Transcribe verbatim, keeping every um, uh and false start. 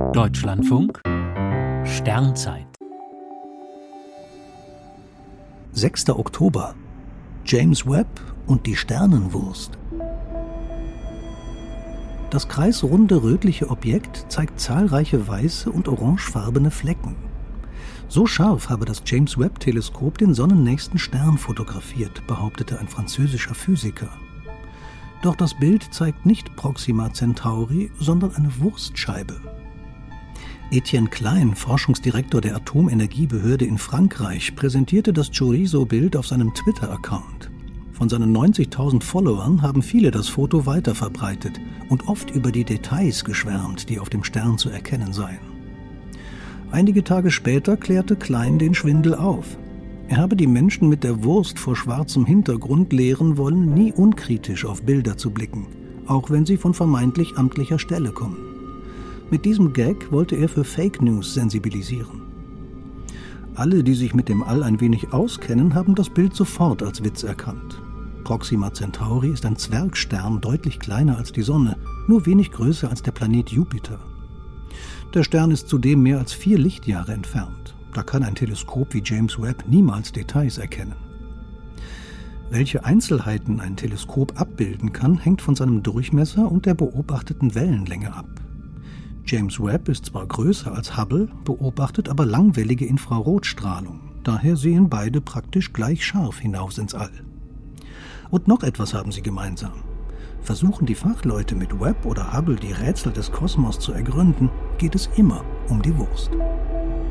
Deutschlandfunk Sternzeit. sechster Oktober. James Webb und die Sternenwurst. Das kreisrunde rötliche Objekt zeigt zahlreiche weiße und orangefarbene Flecken. So scharf habe das James-Webb-Teleskop den sonnennächsten Stern fotografiert, behauptete ein französischer Physiker. Doch das Bild zeigt nicht Proxima Centauri, sondern eine Wurstscheibe. Etienne Klein, Forschungsdirektor der Atomenergiebehörde in Frankreich, präsentierte das Chorizo-Bild auf seinem Twitter-Account. Von seinen neunzigtausend Followern haben viele das Foto weiterverbreitet und oft über die Details geschwärmt, die auf dem Stern zu erkennen seien. Einige Tage später klärte Klein den Schwindel auf. Er habe die Menschen mit der Wurst vor schwarzem Hintergrund lehren wollen, nie unkritisch auf Bilder zu blicken, auch wenn sie von vermeintlich amtlicher Stelle kommen. Mit diesem Gag wollte er für Fake News sensibilisieren. Alle, die sich mit dem All ein wenig auskennen, haben das Bild sofort als Witz erkannt. Proxima Centauri ist ein Zwergstern, deutlich kleiner als die Sonne, nur wenig größer als der Planet Jupiter. Der Stern ist zudem mehr als vier Lichtjahre entfernt. Da kann ein Teleskop wie James Webb niemals Details erkennen. Welche Einzelheiten ein Teleskop abbilden kann, hängt von seinem Durchmesser und der beobachteten Wellenlänge ab. James Webb ist zwar größer als Hubble, beobachtet aber langwellige Infrarotstrahlung. Daher sehen beide praktisch gleich scharf hinaus ins All. Und noch etwas haben sie gemeinsam. Versuchen die Fachleute mit Webb oder Hubble die Rätsel des Kosmos zu ergründen, geht es immer um die Wurst.